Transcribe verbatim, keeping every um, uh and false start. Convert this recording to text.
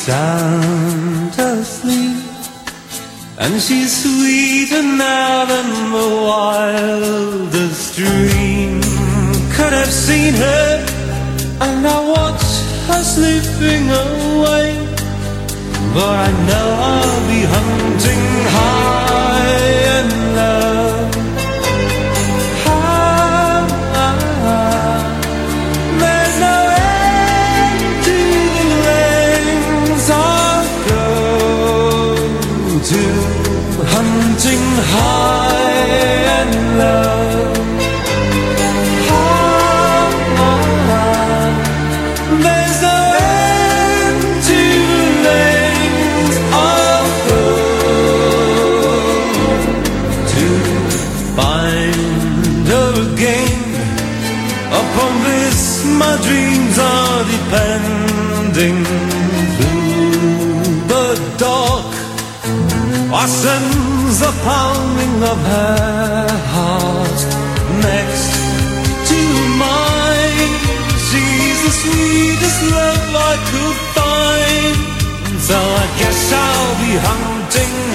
sound asleep, and she's sweeter now than the wildest dream could have seen her. And I watch her slipping away, but I know I'll be hunting high and low. High, there's no end to the lengths I'll go to, hunting high and low. My dreams are depending through the dark. I sense the pounding of her heart next to mine. She's the sweetest love I could find, so I guess I'll be hunting